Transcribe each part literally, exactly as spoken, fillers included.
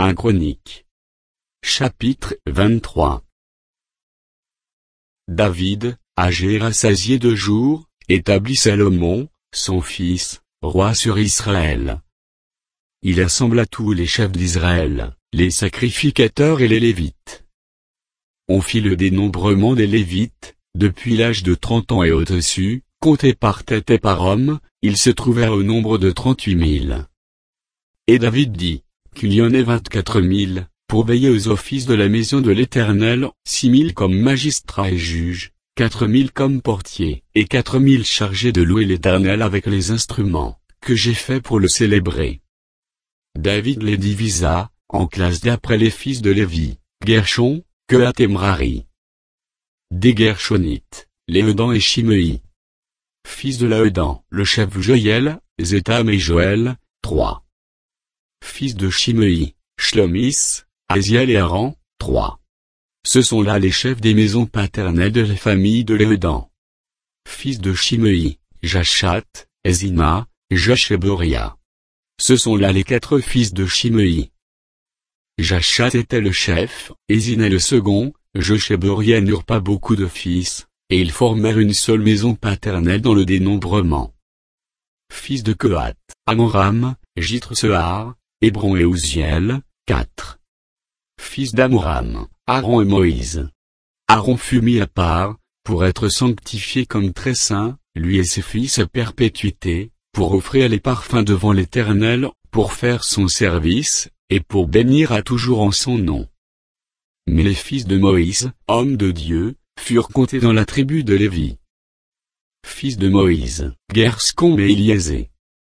un Chronique. Chapitre vingt-trois. David, âgé et rassasié de jours, établit Salomon, son fils, roi sur Israël. Il assembla tous les chefs d'Israël, les sacrificateurs et les Lévites. On fit le dénombrement des Lévites, depuis l'âge de trente ans et au-dessus, comptés par tête et par homme, ils se trouvèrent au nombre de trente-huit mille. Et David dit, qu'il y en ait vingt-quatre mille, pour veiller aux offices de la maison de l'Éternel, six mille comme magistrats et juges, quatre mille comme portiers, et quatre mille chargés de louer l'Éternel avec les instruments, que j'ai faits pour le célébrer. David les divisa, en classes d'après les fils de Lévi, Gershon, Kehat et Merari. Des Gershonites, Léodan et Shimei. Fils de Laodan, le chef Joël, Zétham et Joël, trois. Fils de Shimei, Shlomis, Aziel et Aran, trois. Ce sont là les chefs des maisons paternelles de la famille de Léodan. Fils de Shimei, Jachat, Ezima, Josh et Boria. Ce sont là les quatre fils de Shimei. Jachat était le chef, Ezina le second, Josh et Boria n'eurent pas beaucoup de fils, et ils formèrent une seule maison paternelle dans le dénombrement. Fils de Kehat, Amoram, Jithre-Sehar, Hébron et Ouziel, quatre. Fils d'Amoram, Aaron et Moïse. Aaron fut mis à part, pour être sanctifié comme très saint, lui et ses fils à perpétuité, pour offrir les parfums devant l'Éternel, pour faire son service, et pour bénir à toujours en son nom. Mais les fils de Moïse, hommes de Dieu, furent comptés dans la tribu de Lévi. Fils de Moïse, Gerscom et Éliésé.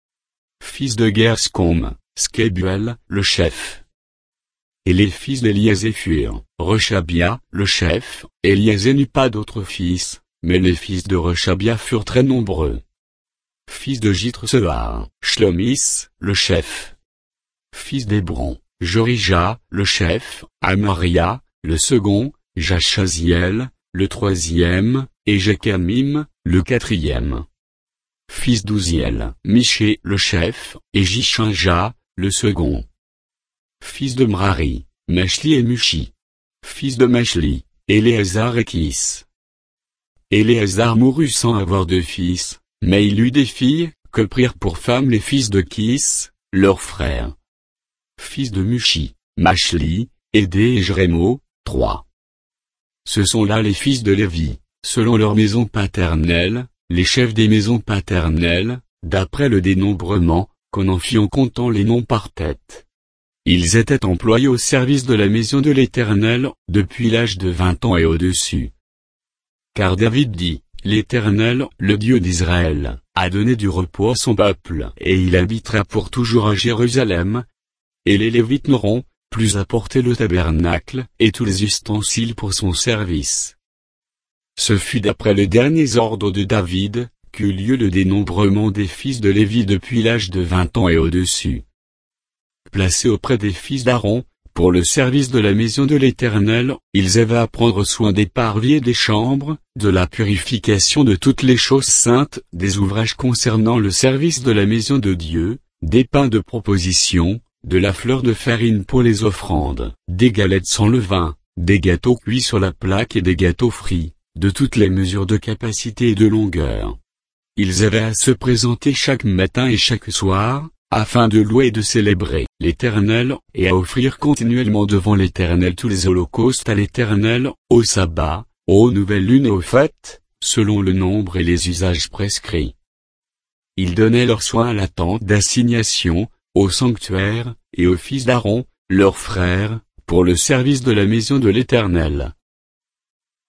Fils de Gerscom, Skebuel, le chef. Et les fils d'Éliésé furent, Rechabia, le chef, Éliésé n'eut pas d'autres fils, mais les fils de Rechabia furent très nombreux. Fils de Jithre-Sehar, Shlomis, le chef. Fils d'Hébron, Jorija, le chef, Amaria, le second, Jachaziel, le troisième, et Jekamim, le quatrième. Fils d'Ouziel, Miché, le chef, et Jishinja, le second. Fils de Merari, Meshli et Mushi. Fils de Meshli, Éléazar et Kis. Éléazar mourut sans avoir de fils, mais il eut des filles, que prirent pour femmes les fils de Kis, leurs frères. Fils de Mushi, Mashli, Édé et Jérémo, trois. Ce sont là les fils de Lévi, selon leur maison paternelle, les chefs des maisons paternelles, d'après le dénombrement, qu'on en fit en comptant les noms par tête. Ils étaient employés au service de la maison de l'Éternel, depuis l'âge de vingt ans et au-dessus. Car David dit, l'Éternel, le Dieu d'Israël, a donné du repos à son peuple, et il habitera pour toujours à Jérusalem. Et les Lévites n'auront plus à porter le tabernacle, et tous les ustensiles pour son service. Ce fut d'après les derniers ordres de David, qu'eut lieu le dénombrement des fils de Lévi depuis l'âge de vingt ans et au-dessus. Placés auprès des fils d'Aaron, pour le service de la maison de l'Éternel, ils avaient à prendre soin des parvis et des chambres, de la purification de toutes les choses saintes, des ouvrages concernant le service de la maison de Dieu, des pains de proposition, de la fleur de farine pour les offrandes, des galettes sans levain, des gâteaux cuits sur la plaque et des gâteaux frits, de toutes les mesures de capacité et de longueur. Ils avaient à se présenter chaque matin et chaque soir, afin de louer et de célébrer l'Éternel, et à offrir continuellement devant l'Éternel tous les holocaustes à l'Éternel, au sabbat, aux nouvelles lunes et aux fêtes, selon le nombre et les usages prescrits. Ils donnaient leur soin à la tente d'assignation, au sanctuaire, et aux fils d'Aaron, leurs frères, pour le service de la maison de l'Éternel.